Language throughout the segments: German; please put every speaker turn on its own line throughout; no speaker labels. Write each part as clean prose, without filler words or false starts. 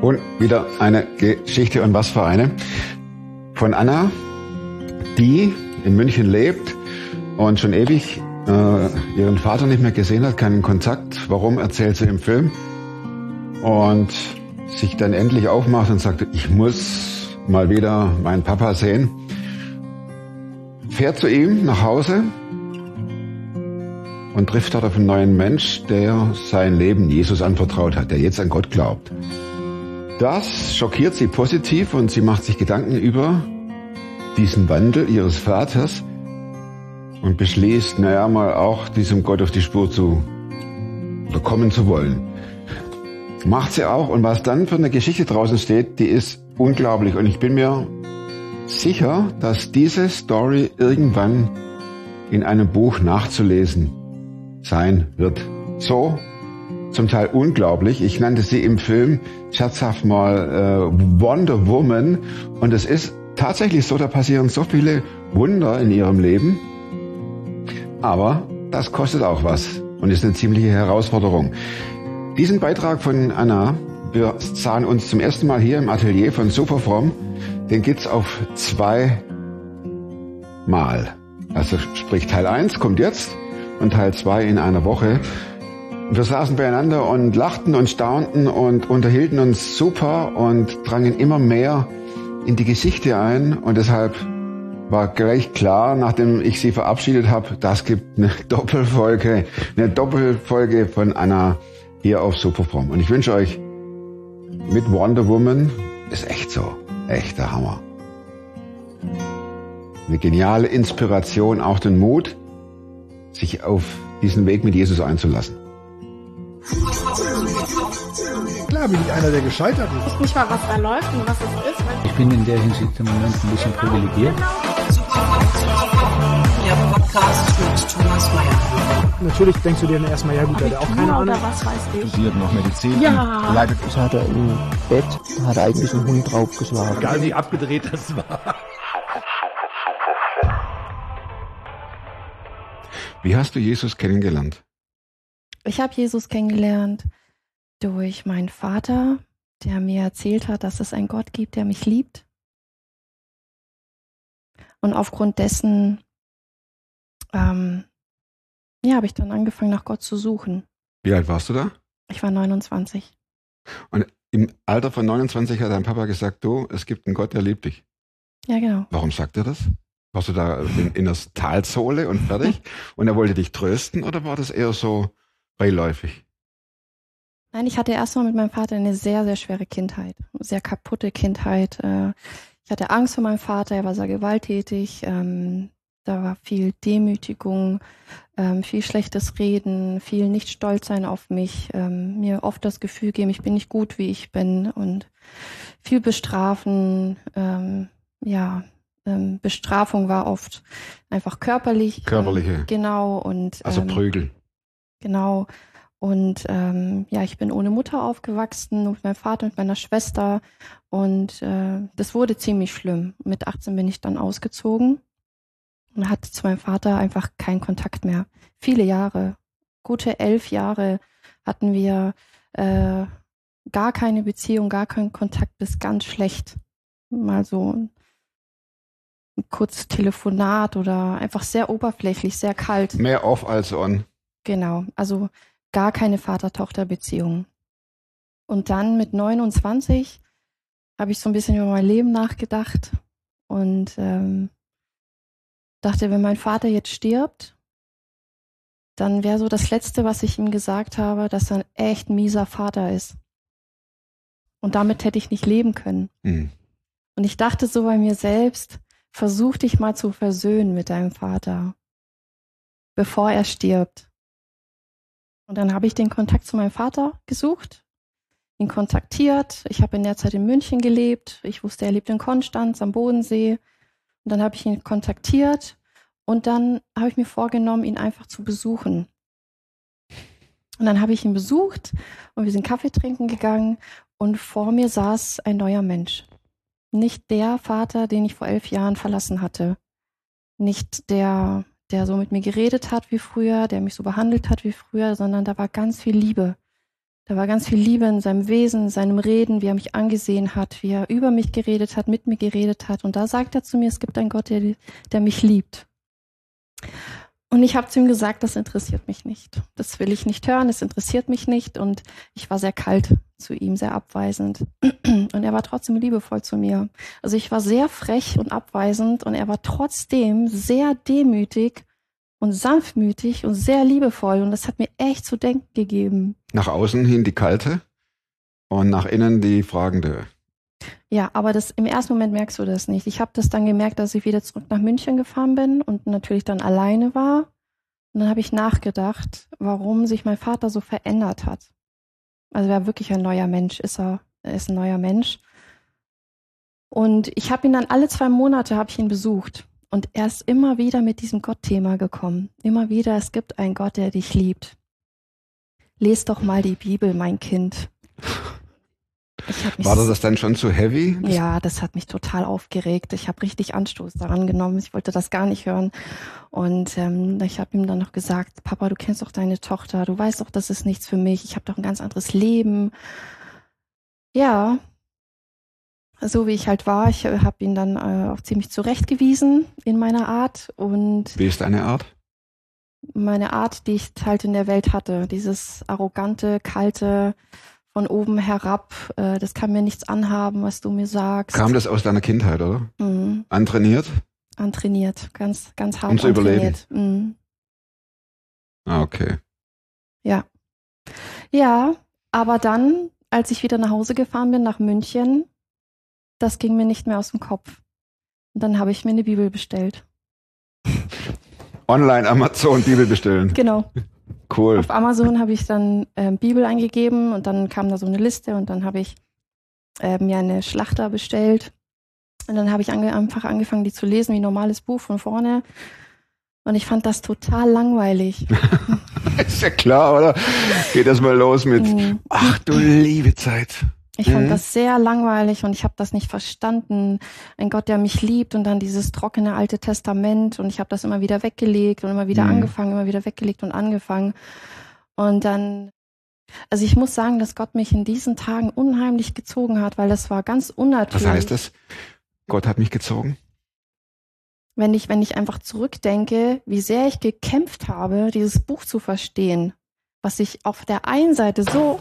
Und wieder eine Geschichte, und was für eine, von Anna, die in München lebt und schon ewig ihren Vater nicht mehr gesehen hat, keinen Kontakt. Warum, erzählt sie im Film. Und sich dann endlich aufmacht und sagt, ich muss mal wieder meinen Papa sehen. Fährt zu ihm nach Hause und trifft dort auf einen neuen Mensch, der sein Leben Jesus anvertraut hat, der jetzt an Gott glaubt. Das schockiert sie positiv und sie macht sich Gedanken über diesen Wandel ihres Vaters und beschließt, mal auch diesem Gott auf die Spur kommen zu wollen. Macht sie auch, und was dann für eine Geschichte draußen steht, die ist unglaublich, und ich bin mir sicher, dass diese Story irgendwann in einem Buch nachzulesen sein wird. So zum Teil unglaublich. Ich nannte sie im Film scherzhaft mal Wonder Woman, und es ist tatsächlich so, da passieren so viele Wunder in ihrem Leben, aber das kostet auch was und ist eine ziemliche Herausforderung. Diesen Beitrag von Anna, wir sahen uns zum ersten Mal hier im Atelier von Superfromm, den gibt's auf 2 Mal. Also sprich Teil 1 kommt jetzt und Teil 2 in einer Woche. Wir saßen beieinander und lachten und staunten und unterhielten uns super und drangen immer mehr in die Geschichte ein, und deshalb war gleich klar, nachdem ich sie verabschiedet habe, das gibt eine Doppelfolge von Anna hier auf Superfromm. Und ich wünsche euch mit Wonder Woman, ist echt so, echter Hammer. Eine geniale Inspiration, auch den Mut, sich auf diesen Weg mit Jesus einzulassen.
Klar bin ich einer, der gescheitert ist.
Ich weiß nicht mal, was da läuft und was es ist.
Ich bin in der Hinsicht im Moment ein bisschen privilegiert.
Der Podcast mit Thomas Mayer.
Natürlich denkst du dir dann erstmal, ja gut, der hat auch keine Ahnung.
Oder was weiß ich.
Studiert noch Medizin.
Ja.
Leidet.
Das hat er im Bett, hat eigentlich einen Hund draufgeschlagen.
Egal wie abgedreht das war.
Wie hast du Jesus kennengelernt?
Ich habe Jesus kennengelernt durch meinen Vater, der mir erzählt hat, dass es einen Gott gibt, der mich liebt. Und aufgrund dessen habe ich dann angefangen, nach Gott zu suchen.
Wie alt warst du da?
Ich war 29.
Und im Alter von 29 hat dein Papa gesagt, du, es gibt einen Gott, der liebt dich.
Ja, genau.
Warum sagt er das? Warst du da in der Talsohle und fertig? Und er wollte dich trösten, oder war das eher so beiläufig?
Nein, ich hatte erstmal mit meinem Vater eine sehr, sehr schwere Kindheit. Sehr kaputte Kindheit. Ich hatte Angst vor meinem Vater, er war sehr gewalttätig. Da war viel Demütigung, viel schlechtes Reden, viel nicht stolz sein auf mich, mir oft das Gefühl geben, ich bin nicht gut, wie ich bin, und viel bestrafen. Bestrafung war oft einfach körperlich.
Körperliche.
Genau. Und
also Prügel.
Genau. Und ich bin ohne Mutter aufgewachsen, mit meinem Vater und meiner Schwester. Und das wurde ziemlich schlimm. Mit 18 bin ich dann ausgezogen und hatte zu meinem Vater einfach keinen Kontakt mehr. Viele Jahre, gute 11 Jahre hatten wir gar keine Beziehung, gar keinen Kontakt, bis ganz schlecht. Mal so ein kurzes Telefonat oder einfach sehr oberflächlich, sehr kalt.
Mehr off als on.
Genau, also gar keine Vater-Tochter-Beziehung. Und dann mit 29 habe ich so ein bisschen über mein Leben nachgedacht und dachte, wenn mein Vater jetzt stirbt, dann wäre so das Letzte, was ich ihm gesagt habe, dass er ein echt mieser Vater ist. Und damit hätte ich nicht leben können.
Mhm.
Und ich dachte so bei mir selbst, versuch dich mal zu versöhnen mit deinem Vater, bevor er stirbt. Und dann habe ich den Kontakt zu meinem Vater gesucht, ihn kontaktiert. Ich habe in der Zeit in München gelebt. Ich wusste, er lebt in Konstanz am Bodensee. Und dann habe ich ihn kontaktiert und dann habe ich mir vorgenommen, ihn einfach zu besuchen. Und dann habe ich ihn besucht und wir sind Kaffee trinken gegangen und vor mir saß ein neuer Mensch. Nicht der Vater, den ich vor 11 Jahren verlassen hatte. Nicht der so mit mir geredet hat wie früher, der mich so behandelt hat wie früher, sondern da war ganz viel Liebe. Da war ganz viel Liebe in seinem Wesen, in seinem Reden, wie er mich angesehen hat, wie er über mich geredet hat, mit mir geredet hat. Und da sagt er zu mir, es gibt einen Gott, der mich liebt. Und ich habe zu ihm gesagt, das interessiert mich nicht. Das will ich nicht hören, das interessiert mich nicht. Und ich war sehr kalt zu ihm, sehr abweisend. Und er war trotzdem liebevoll zu mir. Also ich war sehr frech und abweisend und er war trotzdem sehr demütig und sanftmütig und sehr liebevoll. Und das hat mir echt zu denken gegeben.
Nach außen hin die kalte und nach innen die fragende.
Ja, aber im ersten Moment merkst du das nicht. Ich habe das dann gemerkt, dass ich wieder zurück nach München gefahren bin und natürlich dann alleine war. Und dann habe ich nachgedacht, warum sich mein Vater so verändert hat. Also er war wirklich ein neuer Mensch, er ist ein neuer Mensch. Und ich habe ihn dann alle 2 Monate habe ich ihn besucht. Und er ist immer wieder mit diesem Gott-Thema gekommen. Immer wieder, es gibt einen Gott, der dich liebt. Lies doch mal die Bibel, mein Kind.
War das dann schon zu heavy?
Ja, das hat mich total aufgeregt. Ich habe richtig Anstoß daran genommen. Ich wollte das gar nicht hören. Und ich habe ihm dann noch gesagt, Papa, du kennst doch deine Tochter. Du weißt doch, das ist nichts für mich. Ich habe doch ein ganz anderes Leben. Ja, so wie ich halt war. Ich habe ihn dann auch ziemlich zurechtgewiesen in meiner Art. Und
wie ist deine Art?
Meine Art, die ich halt in der Welt hatte. Dieses arrogante, kalte, von oben herab, das kann mir nichts anhaben, was du mir sagst.
Kam das aus deiner Kindheit, oder?
Mhm.
Antrainiert?
Antrainiert, ganz hart
um zu
antrainiert.
Überleben?
Mhm.
Ah, okay.
Ja. Ja, aber dann, als ich wieder nach Hause gefahren bin, nach München, das ging mir nicht mehr aus dem Kopf. Und dann habe ich mir eine Bibel bestellt.
Online Amazon Bibel bestellen.
Genau.
Cool.
Auf Amazon habe ich dann Bibel eingegeben und dann kam da so eine Liste und dann habe ich mir eine Schlachter bestellt und dann habe ich einfach angefangen, die zu lesen, wie ein normales Buch von vorne und ich fand das total langweilig.
Ist ja klar, oder? Geht das mal los mit, ach du liebe Zeit.
Ich fand das sehr langweilig und ich habe das nicht verstanden. Ein Gott, der mich liebt und dann dieses trockene Alte Testament und ich habe das immer wieder weggelegt und immer wieder angefangen, immer wieder weggelegt und angefangen. Und dann, also ich muss sagen, dass Gott mich in diesen Tagen unheimlich gezogen hat, weil das war ganz unnatürlich.
Was heißt das? Gott hat mich gezogen?
Wenn ich einfach zurückdenke, wie sehr ich gekämpft habe, dieses Buch zu verstehen, was ich auf der einen Seite so...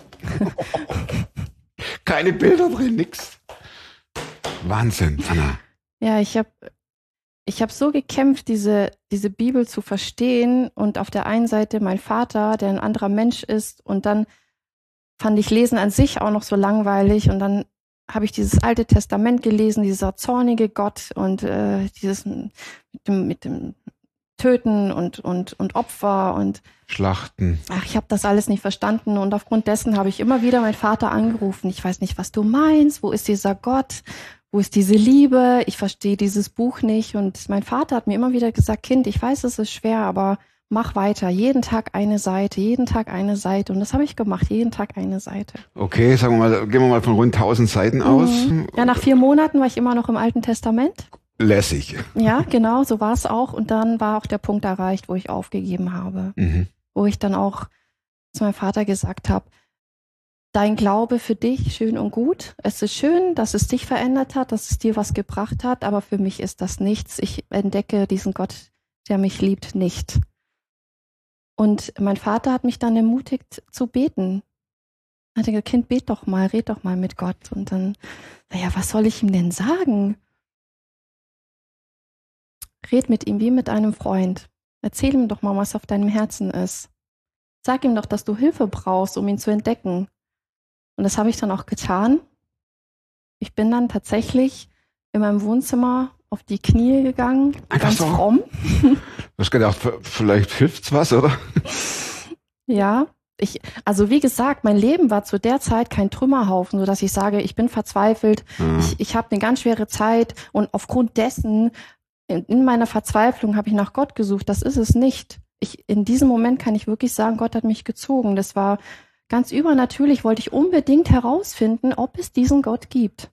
Keine Bilder drin, nix. Wahnsinn, Anna.
Ja, ich hab so gekämpft, diese Bibel zu verstehen und auf der einen Seite mein Vater, der ein anderer Mensch ist und dann fand ich Lesen an sich auch noch so langweilig und dann habe ich dieses Alte Testament gelesen, dieser zornige Gott und dieses mit dem Töten und Opfer und
Schlachten.
Ach, ich habe das alles nicht verstanden und aufgrund dessen habe ich immer wieder meinen Vater angerufen. Ich weiß nicht, was du meinst. Wo ist dieser Gott? Wo ist diese Liebe? Ich verstehe dieses Buch nicht. Und mein Vater hat mir immer wieder gesagt, Kind, ich weiß, es ist schwer, aber mach weiter. Jeden Tag eine Seite, jeden Tag eine Seite. Und das habe ich gemacht, jeden Tag eine Seite.
Okay, sagen wir mal, gehen wir mal von rund 1000 Seiten aus.
Ja, nach 4 Monaten war ich immer noch im Alten Testament.
Lässig.
Ja, genau, so war es auch. Und dann war auch der Punkt erreicht, wo ich aufgegeben habe. Wo ich dann auch zu meinem Vater gesagt habe, dein Glaube für dich schön und gut. Es ist schön, dass es dich verändert hat, dass es dir was gebracht hat, aber für mich ist das nichts. Ich entdecke diesen Gott, der mich liebt, nicht. Und mein Vater hat mich dann ermutigt zu beten. Er hat gesagt, Kind, bet doch mal, red doch mal mit Gott. Und dann, naja, was soll ich ihm denn sagen? Red mit ihm wie mit einem Freund. Erzähl ihm doch mal, was auf deinem Herzen ist. Sag ihm doch, dass du Hilfe brauchst, um ihn zu entdecken. Und das habe ich dann auch getan. Ich bin dann tatsächlich in meinem Wohnzimmer auf die Knie gegangen,
einfach
ganz
so
fromm.
Du hast gedacht, vielleicht hilft's was, oder?
Ja, also wie gesagt, mein Leben war zu der Zeit kein Trümmerhaufen, sodass ich sage, ich bin verzweifelt, ich habe eine ganz schwere Zeit und aufgrund dessen, in meiner Verzweiflung habe ich nach Gott gesucht. Das ist es nicht. In diesem Moment kann ich wirklich sagen, Gott hat mich gezogen. Das war ganz übernatürlich, wollte ich unbedingt herausfinden, ob es diesen Gott gibt.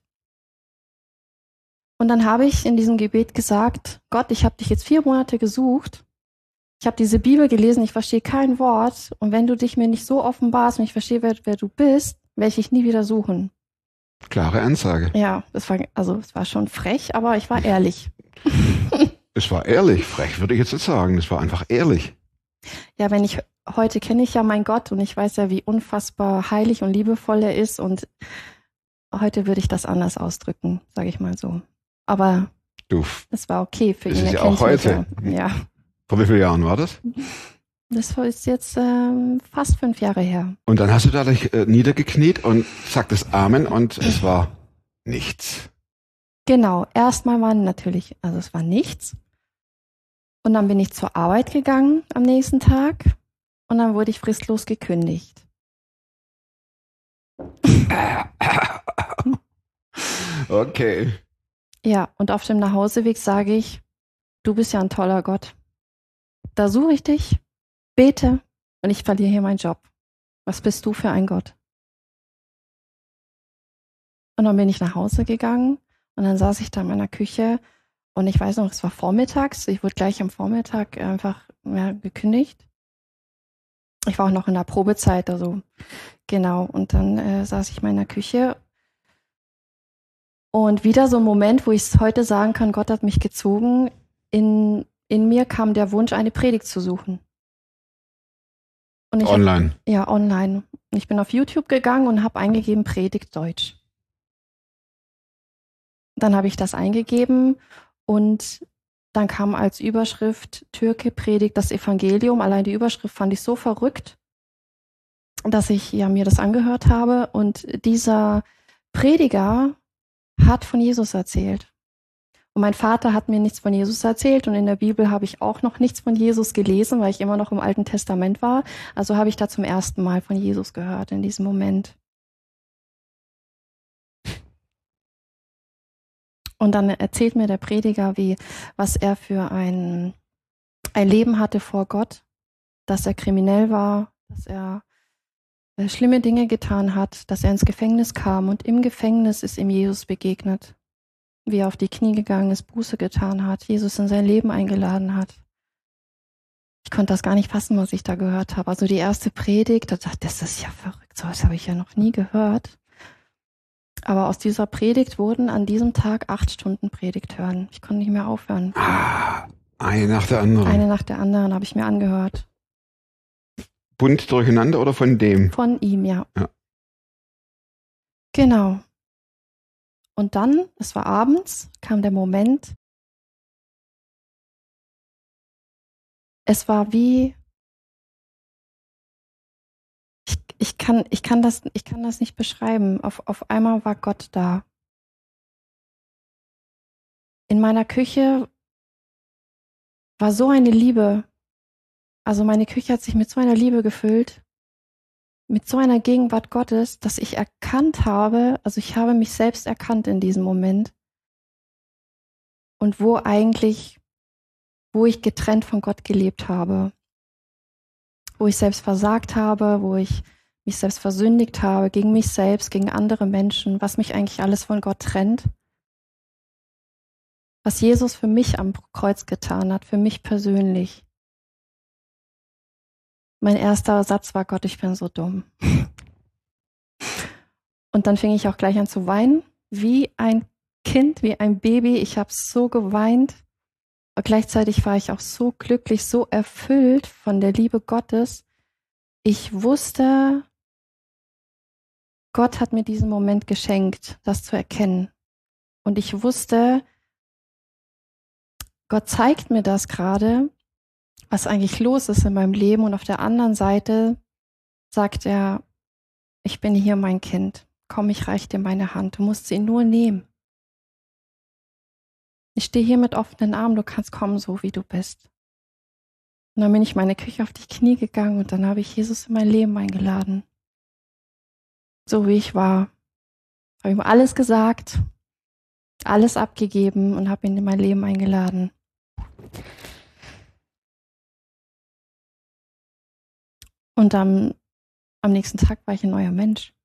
Und dann habe ich in diesem Gebet gesagt, Gott, ich habe dich jetzt 4 Monate gesucht. ich habe diese Bibel gelesen, ich verstehe kein Wort. Und wenn du dich mir nicht so offenbarst und ich verstehe, wer du bist, werde ich dich nie wieder suchen.
Klare Ansage.
Ja, es war schon frech, aber ich war ehrlich.
Es war ehrlich, frech würde ich jetzt nicht sagen. Es war einfach ehrlich.
Ja, heute kenne ich ja meinen Gott und ich weiß ja, wie unfassbar heilig und liebevoll er ist und heute würde ich das anders ausdrücken, sage ich mal so. Aber es war okay für ihn.
Das ist ja auch heute.
Ja.
Vor wie vielen Jahren war das?
Das ist jetzt fast 5 Jahre her.
Und dann hast du da dich niedergekniet und sagtest Amen und es war nichts.
Genau, erstmal es war nichts. Und dann bin ich zur Arbeit gegangen am nächsten Tag und dann wurde ich fristlos gekündigt.
Okay.
Ja, und auf dem Nachhauseweg sage ich, du bist ja ein toller Gott. Da suche ich dich, bete und ich verliere hier meinen Job. Was bist du für ein Gott? Und dann bin ich nach Hause gegangen und dann saß ich da in meiner Küche und ich weiß noch, es war vormittags. Ich wurde gleich am Vormittag einfach gekündigt. Ich war auch noch in der Probezeit, also genau. Und dann saß ich in meiner Küche und wieder so ein Moment, wo ich es heute sagen kann, Gott hat mich gezogen. In mir kam der Wunsch, eine Predigt zu suchen. Und
Online?
Ja, online. Und ich bin auf YouTube gegangen und habe eingegeben Predigt Deutsch. Dann habe ich das eingegeben und dann kam als Überschrift Türke predigt das Evangelium. Allein die Überschrift fand ich so verrückt, dass ich mir das angehört habe. Und dieser Prediger hat von Jesus erzählt. Und mein Vater hat mir nichts von Jesus erzählt und in der Bibel habe ich auch noch nichts von Jesus gelesen, weil ich immer noch im Alten Testament war. Also habe ich da zum ersten Mal von Jesus gehört in diesem Moment. Und dann erzählt mir der Prediger, was er für ein Leben hatte vor Gott, dass er kriminell war, dass er schlimme Dinge getan hat, dass er ins Gefängnis kam und im Gefängnis ist ihm Jesus begegnet, wie er auf die Knie gegangen ist, Buße getan hat, Jesus in sein Leben eingeladen hat. Ich konnte das gar nicht fassen, was ich da gehört habe. Also die erste Predigt, da dachte ich, das ist ja verrückt, so was habe ich ja noch nie gehört. Aber aus dieser Predigt wurden an diesem Tag 8 Stunden Predigt hören. Ich konnte nicht mehr aufhören.
Eine nach der anderen.
Eine nach der anderen habe ich mir angehört.
Bunt durcheinander oder von dem?
Von ihm, ja. Genau. Und dann, es war abends, kam der Moment. Es war wie, ich kann das nicht beschreiben. Auf einmal war Gott da. In meiner Küche war so eine Liebe. Also meine Küche hat sich mit so einer Liebe gefüllt, mit so einer Gegenwart Gottes, dass ich erkannt habe, also ich habe mich selbst erkannt in diesem Moment. Und wo ich getrennt von Gott gelebt habe. Wo ich selbst versagt habe, wo ich mich selbst versündigt habe, gegen mich selbst, gegen andere Menschen, was mich eigentlich alles von Gott trennt. Was Jesus für mich am Kreuz getan hat, für mich persönlich. Mein erster Satz war, Gott, ich bin so dumm. Und dann fing ich auch gleich an zu weinen, wie ein Kind, wie ein Baby. Ich habe so geweint. Und gleichzeitig war ich auch so glücklich, so erfüllt von der Liebe Gottes. Ich wusste, Gott hat mir diesen Moment geschenkt, das zu erkennen. Und ich wusste, Gott zeigt mir das gerade, was eigentlich los ist in meinem Leben. Und auf der anderen Seite sagt er, ich bin hier mein Kind. Komm, ich reiche dir meine Hand. Du musst sie nur nehmen. Ich stehe hier mit offenen Armen. Du kannst kommen, so wie du bist. Und dann bin ich in meine Küche auf die Knie gegangen und dann habe ich Jesus in mein Leben eingeladen. So wie ich war. Habe ihm alles gesagt, alles abgegeben und habe ihn in mein Leben eingeladen. Und am nächsten Tag war ich ein neuer Mensch.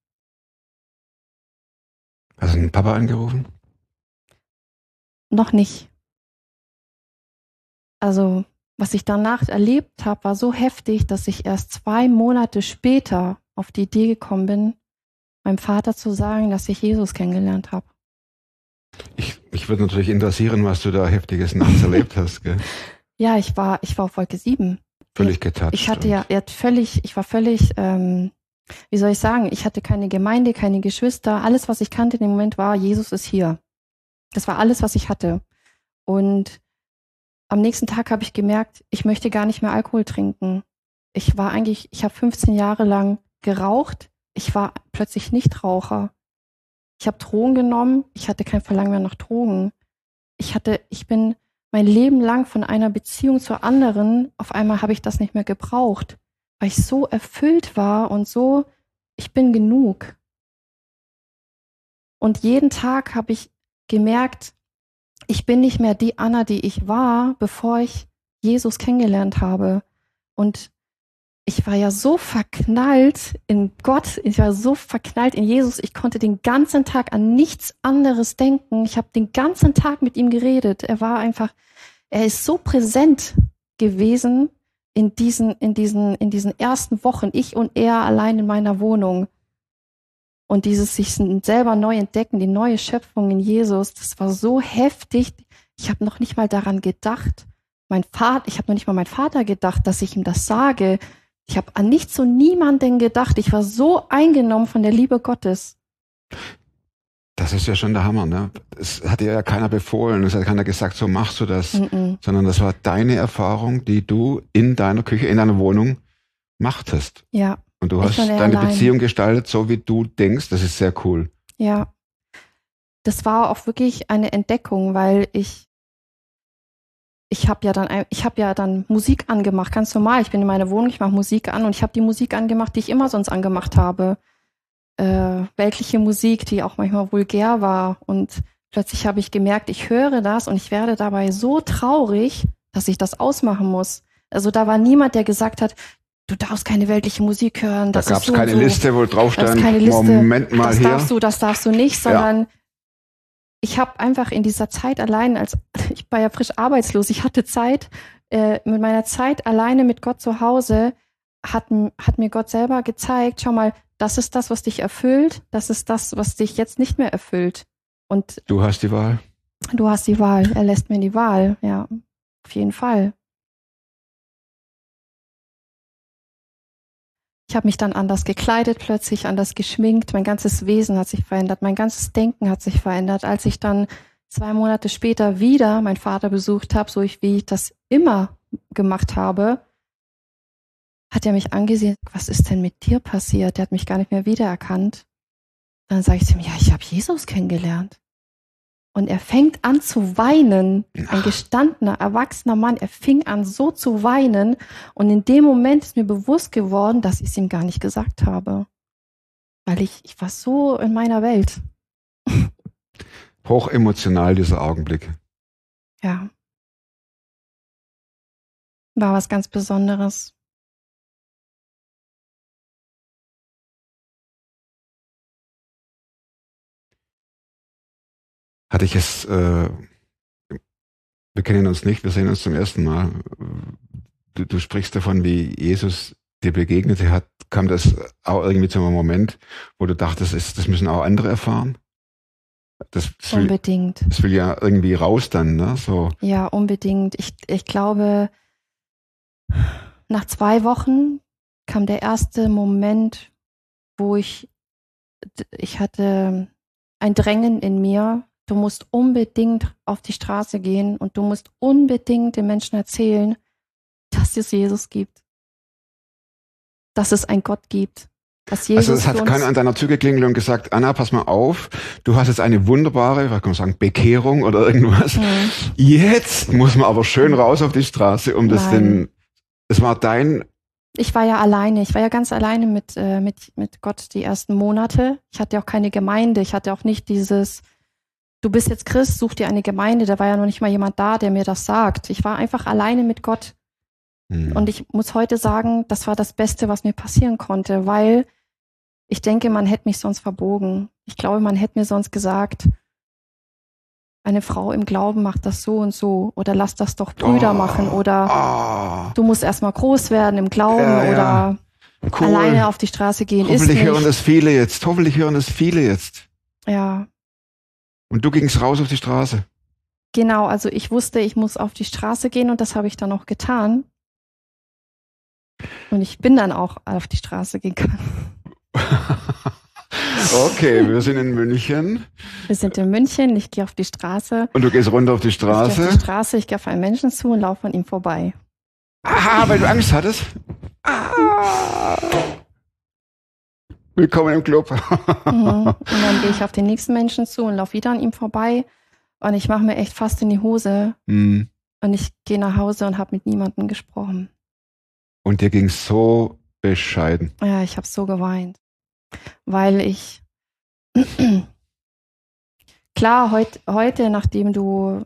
Hast du den Papa angerufen?
Noch nicht. Also was ich danach erlebt habe, war so heftig, dass ich erst 2 Monate später auf die Idee gekommen bin, meinem Vater zu sagen, dass ich Jesus kennengelernt habe.
Ich würde natürlich interessieren, was du da Heftiges nachts erlebt hast. Gell?
Ja, ich war auf Wolke 7.
Völlig getoucht.
Ich war völlig, wie soll ich sagen, ich hatte keine Gemeinde, keine Geschwister. Alles, was ich kannte in dem Moment war, Jesus ist hier. Das war alles, was ich hatte. Und am nächsten Tag habe ich gemerkt, ich möchte gar nicht mehr Alkohol trinken. Ich habe 15 Jahre lang geraucht. Ich war plötzlich Nichtraucher. Ich habe Drogen genommen. Ich hatte kein Verlangen mehr nach Drogen. Ich bin mein Leben lang von einer Beziehung zur anderen, auf einmal habe ich das nicht mehr gebraucht, weil ich so erfüllt war und so, ich bin genug. Und jeden Tag habe ich gemerkt, ich bin nicht mehr die Anna, die ich war, bevor ich Jesus kennengelernt habe. Und ich war ja so verknallt in Gott, ich war so verknallt in Jesus, ich konnte den ganzen Tag an nichts anderes denken. Ich habe den ganzen Tag mit ihm geredet. Er ist so präsent gewesen in diesen ersten Wochen, ich und er allein in meiner Wohnung. Und dieses sich selber neu entdecken, die neue Schöpfung in Jesus, das war so heftig. Ich habe noch nicht mal daran gedacht. Ich habe noch nicht mal meinen Vater gedacht, dass ich ihm das sage. Ich habe an nichts und niemanden gedacht. Ich war so eingenommen von der Liebe Gottes.
Das ist ja schon der Hammer, ne? Es hat dir ja keiner befohlen, es hat keiner gesagt, so machst du das, sondern das war deine Erfahrung, die du in deiner Küche, in deiner Wohnung machtest.
Ja.
Und du hast deine Beziehung gestaltet, so wie du denkst. Das ist sehr cool.
Ja. Das war auch wirklich eine Entdeckung, weil ich habe ja dann Musik angemacht, ganz normal. Ich bin in meiner Wohnung, ich mache Musik an und ich habe die Musik angemacht, die ich immer sonst angemacht habe. Weltliche Musik, die auch manchmal vulgär war. Und plötzlich habe ich gemerkt, ich höre das und ich werde dabei so traurig, dass ich das ausmachen muss. Also da war niemand, der gesagt hat, du darfst keine weltliche Musik hören.
Da gab es keine Liste, wo drauf stand, Moment mal hier.
Das darfst du nicht, sondern ich habe einfach in dieser Zeit allein, ich war ja frisch arbeitslos, ich hatte Zeit, mit meiner Zeit alleine mit Gott zu Hause, hat mir Gott selber gezeigt, schau mal, das ist das, was dich erfüllt, das ist das, was dich jetzt nicht mehr erfüllt. Und
du hast die Wahl.
Du hast die Wahl, er lässt mir die Wahl, ja, auf jeden Fall. Ich habe mich dann anders gekleidet plötzlich, anders geschminkt, mein ganzes Wesen hat sich verändert, mein ganzes Denken hat sich verändert. Als ich dann 2 Monate später wieder meinen Vater besucht habe, wie ich das immer gemacht habe, hat er mich angesehen, was ist denn mit dir passiert? Der hat mich gar nicht mehr wiedererkannt. Dann sage ich zu ihm, ja, ich habe Jesus kennengelernt. Und er fängt an zu weinen, ein gestandener, erwachsener Mann, er fing an so zu weinen und in dem Moment ist mir bewusst geworden, dass ich es ihm gar nicht gesagt habe. Weil ich war so in meiner Welt.
Hochemotional, dieser Augenblick.
Ja. War was ganz Besonderes.
Hatte ich es, wir kennen uns nicht, wir sehen uns zum ersten Mal. Du sprichst davon, wie Jesus dir begegnete hat. Kam das auch irgendwie zu einem Moment, wo du dachtest, das müssen auch andere erfahren?
Unbedingt.
Das will ja irgendwie raus dann, ne? So.
Ja, unbedingt. Ich glaube, nach 2 Wochen kam der erste Moment, wo ich hatte ein Drängen in mir. Du musst unbedingt auf die Straße gehen und du musst unbedingt den Menschen erzählen, dass es Jesus gibt. Dass es einen Gott gibt. Dass Jesus
also es hat keiner an deiner Tür geklingelt und gesagt, Anna, pass mal auf, du hast jetzt eine wunderbare, was kann man sagen, Bekehrung oder irgendwas. Jetzt muss man aber schön raus auf die Straße, um das denn, es war dein...
Ich war ja alleine, ich war ja ganz alleine mit Gott die ersten Monate. Ich hatte auch keine Gemeinde, ich hatte auch nicht dieses... Du bist jetzt Christ, such dir eine Gemeinde. Da war ja noch nicht mal jemand da, der mir das sagt. Ich war einfach alleine mit Gott. Und ich muss heute sagen, das war das Beste, was mir passieren konnte, weil ich denke, man hätte mich sonst verbogen. Ich glaube, man hätte mir sonst gesagt, eine Frau im Glauben macht das so und so oder lass das doch Brüder machen oder du musst erstmal groß werden im Glauben oder
cool.
Alleine auf die Straße gehen
Hoffentlich
ist
hören
nicht.
das viele jetzt. Hoffentlich hören das viele jetzt.
Ja,
Und du gingst raus auf die Straße.
genau. Also ich wusste, ich muss auf die Straße gehen und das habe ich dann auch getan. Und ich bin dann auch auf die Straße gegangen.
Okay, wir sind in München.
Wir sind in München, ich gehe auf die Straße.
Und du gehst runter auf die
Ich gehe auf
Straße.
die Straße, ich gehe auf einen Menschen zu und laufe an ihm vorbei.
Aha, weil du Angst hattest. Willkommen im Club.
Und dann gehe ich auf den nächsten Menschen zu und laufe wieder an ihm vorbei. Und ich mache mir echt fast in die Hose.
Mhm.
Und ich gehe nach Hause und habe mit niemandem gesprochen.
Und dir ging's so bescheiden.
Ja, ich habe so geweint. Weil ich, klar, heute, nachdem du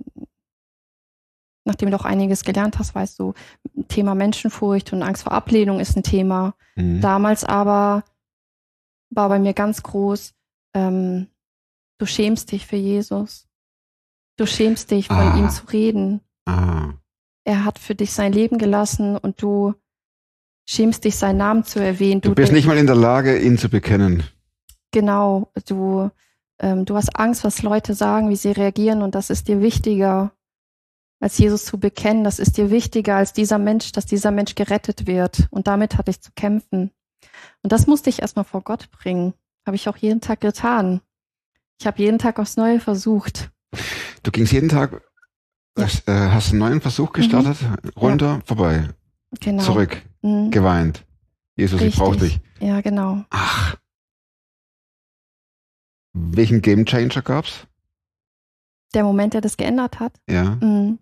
auch einiges gelernt hast, weißt du, Thema Menschenfurcht und Angst vor Ablehnung ist ein Thema.
Mhm.
Damals aber war bei mir ganz groß, du schämst dich für Jesus. Du schämst dich, von ihm zu reden. Er hat für dich sein Leben gelassen und du schämst dich, seinen Namen zu erwähnen.
Du bist nicht mal in der Lage, ihn zu bekennen.
Genau, du hast Angst, was Leute sagen, wie sie reagieren und das ist dir wichtiger, als Jesus zu bekennen. Das ist dir wichtiger als dass dieser Mensch gerettet wird. Und damit hatte ich zu kämpfen. Und das musste ich erstmal vor Gott bringen. Habe ich auch jeden Tag getan. Ich habe jeden Tag aufs Neue versucht.
Du gingst jeden Tag, hast einen neuen Versuch gestartet, runter, vorbei,
Genau.
zurück,
Mhm.
geweint. Jesus, ich brauche dich.
Ja, genau.
Ach. Welchen Gamechanger gab's?
Der Moment, der das geändert hat.
Ja.
Mhm.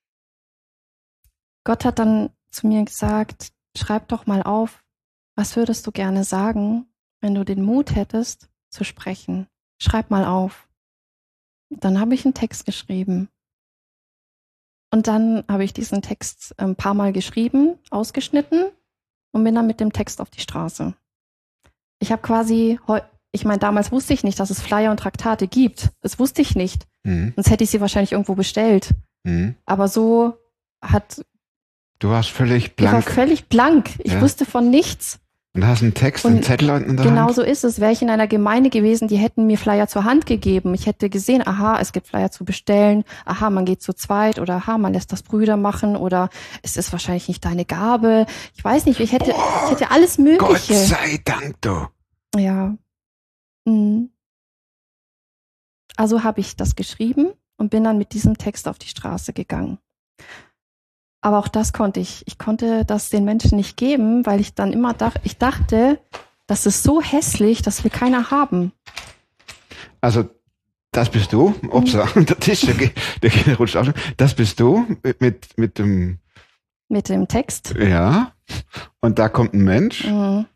Gott hat dann zu mir gesagt, schreib doch mal auf, was würdest du gerne sagen, wenn du den Mut hättest, zu sprechen. Schreib mal auf. Dann habe ich einen Text geschrieben. Und dann habe ich diesen Text ein paar Mal geschrieben, ausgeschnitten und bin dann mit dem Text auf die Straße. Ich habe quasi, damals wusste ich nicht, dass es Flyer und Traktate gibt. Das wusste ich nicht.
Mhm.
Sonst hätte ich sie wahrscheinlich irgendwo bestellt.
Mhm.
Aber so
Du warst völlig
ich war
blank.
völlig blank. Ich
Ja.
wusste von nichts.
Und hast einen Text, einen
Und
Zettel in der
Genau
Hand.
so ist es. Wäre ich in einer Gemeinde gewesen, die hätten mir Flyer zur Hand gegeben. Ich hätte gesehen, aha, es gibt Flyer zu bestellen. Aha, man geht zu zweit. Oder aha, man lässt das Brüder machen. Oder es ist wahrscheinlich nicht deine Gabe. Ich weiß nicht, ich hätte alles
Gott
Mögliche.
sei Dank, du.
Ja. Mhm. Also habe ich das geschrieben und bin dann mit diesem Text auf die Straße gegangen. Aber auch das konnte ich. Ich konnte das den Menschen nicht geben, weil ich dann immer dachte, das ist so hässlich, das will keiner haben.
Also, das bist du. Upsa, der Tisch, der rutscht auch schon. Das bist du mit dem,
Mit dem Text.
ja. Und da kommt ein Mensch.
Mhm.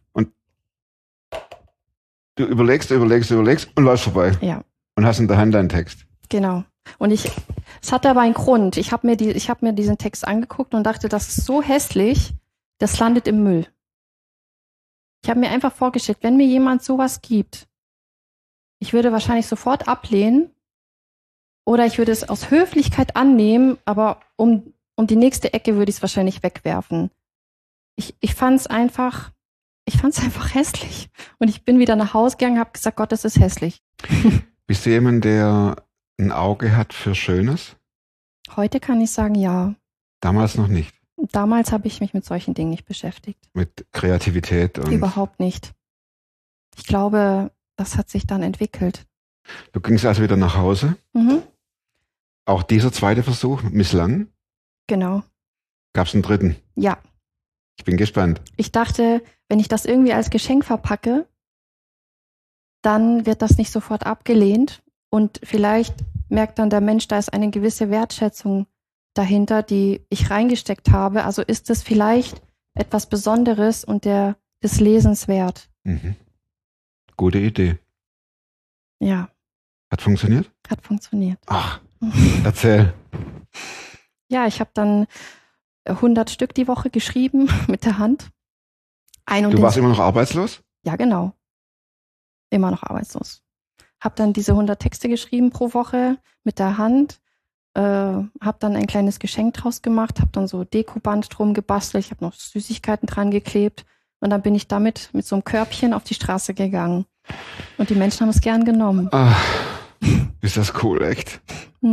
Du überlegst und läufst vorbei.
Ja,
Und hast in der Hand deinen Text.
genau. Und es hatte aber einen Grund. Ich habe mir diesen Text angeguckt und dachte, das ist so hässlich, das landet im Müll. Ich habe mir einfach vorgestellt, wenn mir jemand sowas gibt, ich würde wahrscheinlich sofort ablehnen oder ich würde es aus Höflichkeit annehmen, aber um die nächste Ecke würde ich es wahrscheinlich wegwerfen. Ich fand es einfach hässlich. Und ich bin wieder nach Hause gegangen und habe gesagt, Gott, das ist hässlich.
Bist du jemand, der ein Auge hat für Schönes?
Heute kann ich sagen, ja.
Damals noch nicht.
Damals habe ich mich mit solchen Dingen nicht beschäftigt.
Mit Kreativität und.
Überhaupt nicht. Ich glaube, das hat sich dann entwickelt.
Du gingst also wieder nach Hause.
Mhm,
Auch dieser zweite Versuch misslang.
genau.
Gab's einen dritten?
Ja.
Ich bin gespannt.
Ich dachte, wenn ich das irgendwie als Geschenk verpacke, dann wird das nicht sofort abgelehnt. Und vielleicht merkt dann der Mensch, da ist eine gewisse Wertschätzung dahinter, die ich reingesteckt habe. Also ist es vielleicht etwas Besonderes und des Lesens wert.
Mhm. Gute Idee.
Ja,
Hat funktioniert?
hat funktioniert.
Ach, erzähl.
Ja, ich habe dann 100 Stück die Woche geschrieben mit der Hand.
Du warst immer noch arbeitslos?
Ja, genau. Immer noch arbeitslos. Hab dann diese 100 Texte geschrieben pro Woche mit der Hand habe dann ein kleines Geschenk draus gemacht, habe dann so Dekoband drum gebastelt, ich habe noch Süßigkeiten dran geklebt und dann bin ich damit mit so einem Körbchen auf die Straße gegangen. Und die Menschen haben es gern genommen.
Ach, ist das cool, echt?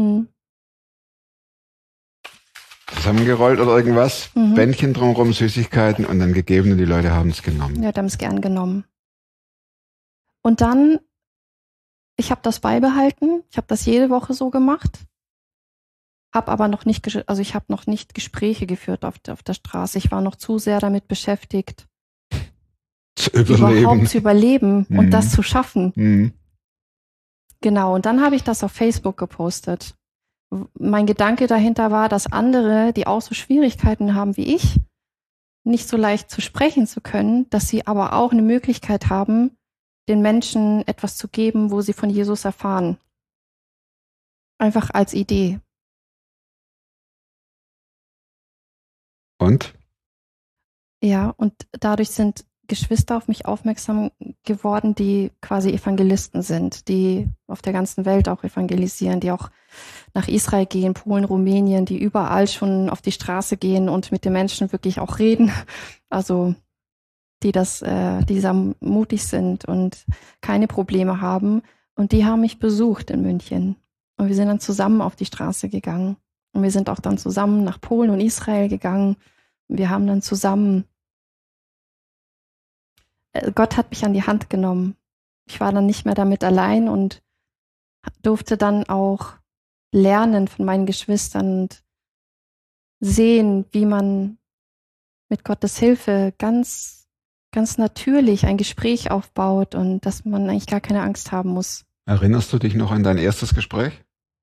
Zusammengerollt oder irgendwas, Bändchen drumherum, Süßigkeiten und dann gegeben und die Leute haben es genommen.
Ja, die haben es gern genommen. Und dann, ich habe das beibehalten, ich habe das jede Woche so gemacht, habe aber noch nicht, ich habe noch nicht Gespräche geführt auf der Straße. Ich war noch zu sehr damit beschäftigt, überhaupt zu überleben und das zu schaffen. Genau, und dann habe ich das auf Facebook gepostet. Mein Gedanke dahinter war, dass andere, die auch so Schwierigkeiten haben wie ich, nicht so leicht zu sprechen zu können, dass sie aber auch eine Möglichkeit haben, den Menschen etwas zu geben, wo sie von Jesus erfahren. Einfach als Idee.
Und?
Ja, und dadurch sind Geschwister auf mich aufmerksam geworden, die quasi Evangelisten sind, die auf der ganzen Welt auch evangelisieren, die auch nach Israel gehen, Polen, Rumänien, die überall schon auf die Straße gehen und mit den Menschen wirklich auch reden. Also die sehr mutig sind und keine Probleme haben. Und die haben mich besucht in München. Und wir sind dann zusammen auf die Straße gegangen. Und wir sind auch dann zusammen nach Polen und Israel gegangen. Und wir haben dann zusammen Gott hat mich an die Hand genommen. Ich war dann nicht mehr damit allein und durfte dann auch lernen von meinen Geschwistern und sehen, wie man mit Gottes Hilfe ganz, ganz natürlich ein Gespräch aufbaut und dass man eigentlich gar keine Angst haben muss.
Erinnerst du dich noch an dein erstes Gespräch?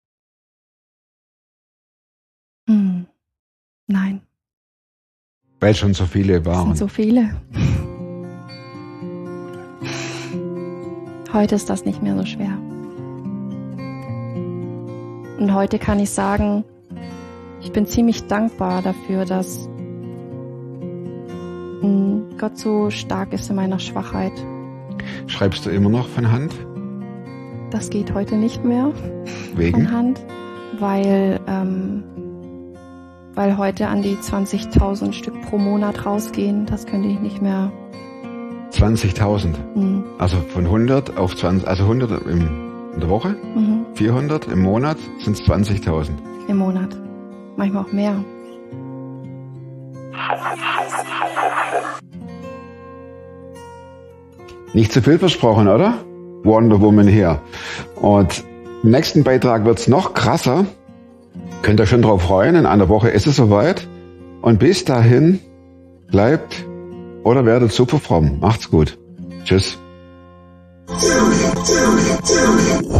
Nein.
Weil schon so viele waren.
Es sind so viele. Heute ist das nicht mehr so schwer. Und heute kann ich sagen, ich bin ziemlich dankbar dafür, dass Gott so stark ist in meiner Schwachheit.
Schreibst du immer noch von Hand?
Das geht heute nicht mehr.
Wegen?
Von Hand, weil heute an die 20.000 Stück pro Monat rausgehen. Das könnte ich nicht mehr.
20.000? Also von 100 auf 20, also 100 in der Woche, 400 im Monat sind es 20.000.
Im Monat, manchmal auch mehr.
Nicht zu viel versprochen, oder? Wonder Woman hier. Und im nächsten Beitrag wird's noch krasser. Könnt ihr schon drauf freuen, in einer Woche ist es soweit. Und bis dahin bleibt oder werdet super fromm. Macht's gut. Tschüss.